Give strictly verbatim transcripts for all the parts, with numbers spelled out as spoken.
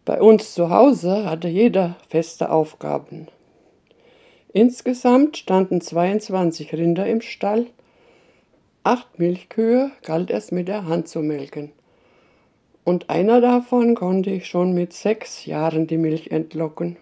Bei uns zu Hause hatte jeder feste Aufgaben. Insgesamt standen zweiundzwanzig Rinder im Stall. Acht Milchkühe galt es mit der Hand zu melken. Und einer davon konnte ich schon mit sechs Jahren die Milch entlocken.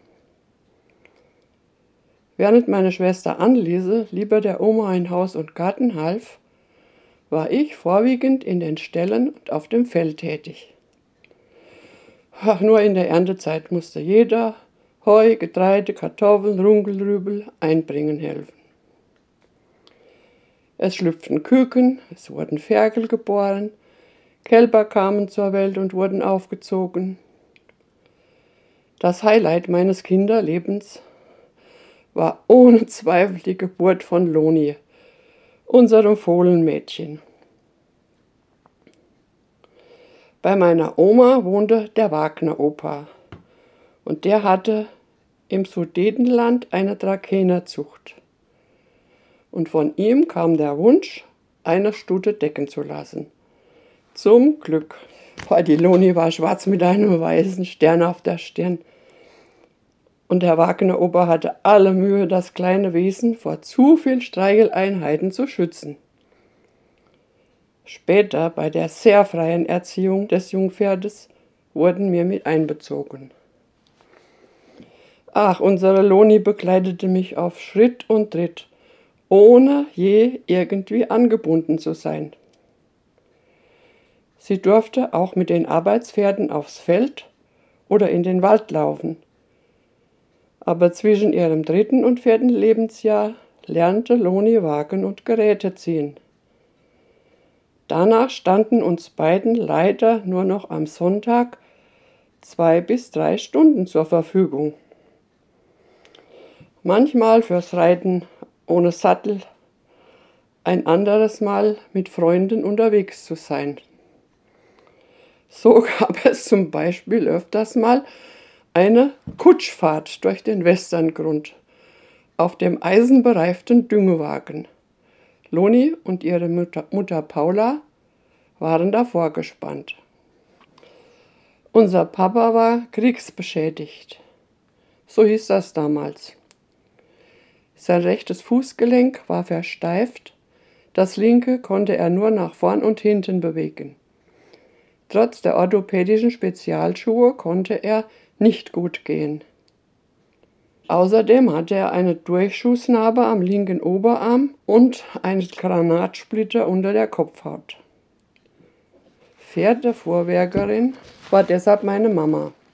Während meine Schwester Anneliese lieber der Oma in Haus und Garten half, war ich vorwiegend in den Ställen und auf dem Feld tätig. Ach, nur in der Erntezeit musste jeder Heu, Getreide, Kartoffeln, Runkelrübel einbringen helfen. Es schlüpften Küken, es wurden Ferkel geboren, Kälber kamen zur Welt und wurden aufgezogen. Das Highlight meines Kinderlebens war ohne Zweifel die Geburt von Loni, unserem Fohlenmädchen. Bei meiner Oma wohnte der Wagner-Opa und der hatte im Sudetenland eine Trakehnerzucht. Und von ihm kam der Wunsch, eine Stute decken zu lassen. Zum Glück, weil die Loni war schwarz mit einem weißen Stern auf der Stirn. Und der Wagner-Opa hatte alle Mühe, das kleine Wesen vor zu viel Streicheleinheiten zu schützen. Später, bei der sehr freien Erziehung des Jungpferdes, wurden wir mit einbezogen. Ach, unsere Loni begleitete mich auf Schritt und Tritt, ohne je irgendwie angebunden zu sein. Sie durfte auch mit den Arbeitspferden aufs Feld oder in den Wald laufen. Aber zwischen ihrem dritten und vierten Lebensjahr lernte Loni Wagen und Geräte ziehen. Danach standen uns beiden leider nur noch am Sonntag zwei bis drei Stunden zur Verfügung. Manchmal fürs Reiten ohne Sattel, ein anderes Mal mit Freunden unterwegs zu sein. So gab es zum Beispiel öfters mal eine Kutschfahrt durch den Westerngrund auf dem eisenbereiften Düngewagen. Loni und ihre Mutter, Mutter Paula waren davor gespannt. Unser Papa war kriegsbeschädigt, so hieß das damals. Sein rechtes Fußgelenk war versteift, das linke konnte er nur nach vorn und hinten bewegen. Trotz der orthopädischen Spezialschuhe konnte er nicht gut gehen. Außerdem hatte er eine Durchschussnarbe am linken Oberarm und einen Granatsplitter unter der Kopfhaut. Pferdefuhrwerkerin war deshalb meine Mama.